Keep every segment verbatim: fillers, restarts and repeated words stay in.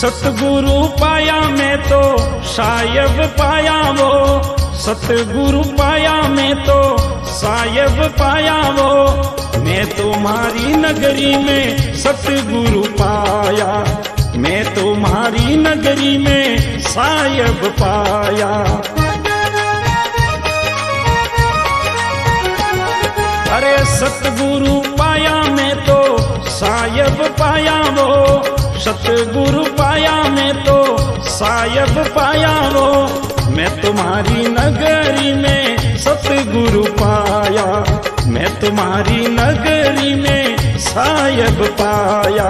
सतगुरु पाया मैं तो सायब पाया वो, सतगुरु पाया मैं तो सायब पाया वो। मैं तुम्हारी नगरी में सतगुरु पाया, मैं तुम्हारी नगरी में सायब पाया। अरे सतगुरु पाया मैं तो सायब पाया वो, सतगुरु पाया मैं तो सायब पाया वो। मैं तुम्हारी नगरी में सतगुरु पाया, मैं तुम्हारी नगरी में सायब पाया।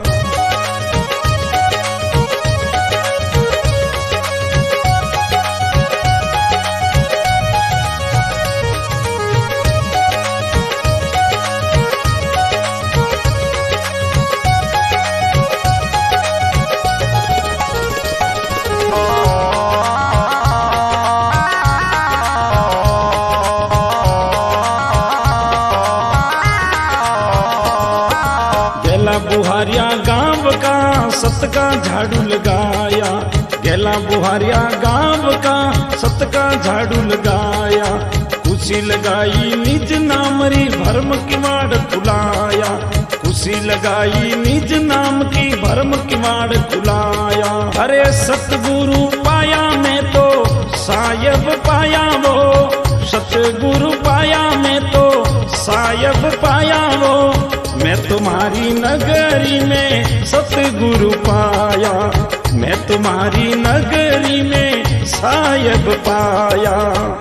बुहारिया गांव का सत का झाड़ू लगाया, गेला बुहारिया गांव का सत का झाड़ू लगाया। खुशी लगाई निज नाम री भरम किवाड़ खुलाया, खुशी लगाई निज नाम की भरम किवाड़ खुलाया। अरे सतगुरु पाया मैं तो सायब पाया वो, सतगुरु पाया मैं तो सायब पाया वो। मैं तुम्हारी नगरी में सतगुरु पाया, मैं तुम्हारी नगरी में सायब पाया।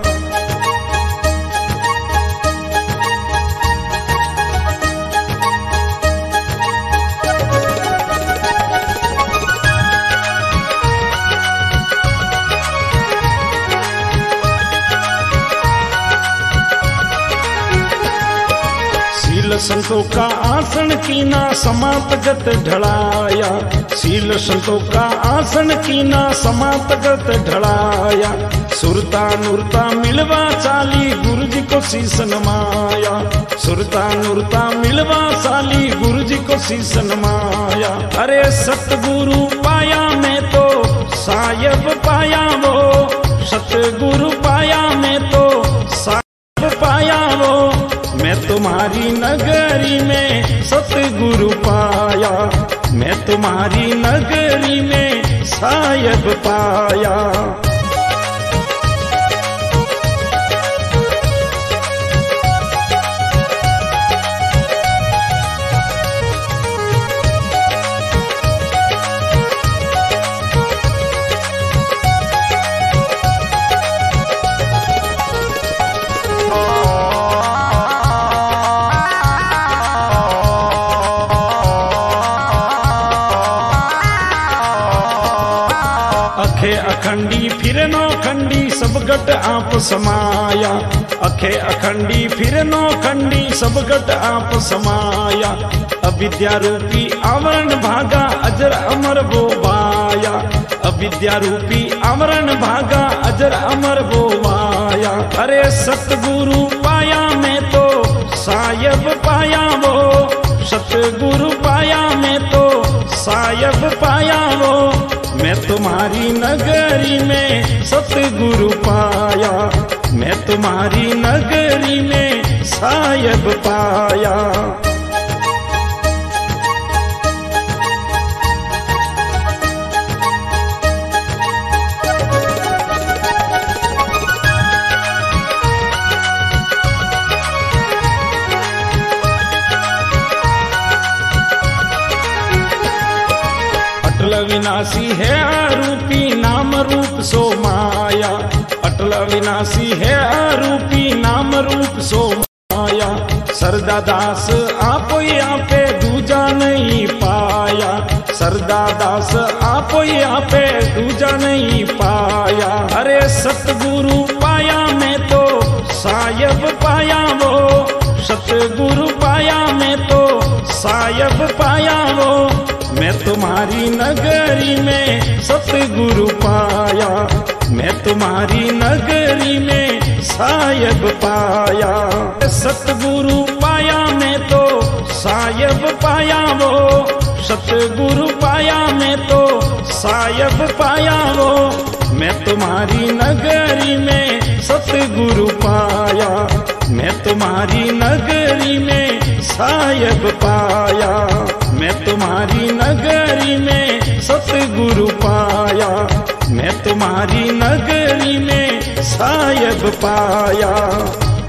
शील संतों का आसन कीना समातगत ढलाया, शील संतों का आसन कीना समातगत ढलाया। सुरता नूरता मिलवा चाली गुरु जी को शीस नमाया, सुरता नूरता मिलवा चाली गुरु जी को शीस नमाया। अरे सतगुरु पाया मैं तो सायब पाया वो, सतगुरु पाया मैं तो सायब पाया वो। मैं तुम्हारी नगरी में सतगुरु पाया, मैं तुम्हारी नगरी में सायब पाया। अखे अखंडी फिर नौ खंडी सब गट आप समाया, अखे अखंडी फिर नौ खंडी सब गट आप समाया। अविद्या रूपी आवरण भागा अजर अमर वो वाया, अविद्या रूपी आवरण भागा अजर अमर वो वाया। अरे सतगुरु पाया मैं तो सायब पाया वो, सतगुरु पाया मैं तो सायब पाया वो। मैं तुम्हारी नगरी में सतगुरु पाया, मैं तुम्हारी नगरी में सायब पाया। अटल विनाशी है आरूपी नाम रूप सो माया, अटल विनाशी है आरूपी नाम रूप सो माया। सरदा दास आप आपे दूजा नहीं पाया, सरदा दास आप आपे दूजा नहीं पाया। अरे सतगुरु पाया मैं तो सायब पाया वो, सतगुरु पाया मैं तो सायब पाया वो। मैं तुम्हारी नगरी में सतगुरु पाया, मैं तुम्हारी नगरी में सायब पाया। सतगुरु पाया मैं तो सायब पाया वो, सतगुरु पाया मैं तो सायब पाया वो, मैं तुम्हारी नगरी में सतगुरु पाया, मैं तुम्हारी नगरी में सायब पाया, मैं तुम्हारी नगरी में सतगुरु पाया, मैं तुम्हारी नगरी में सायब पाया।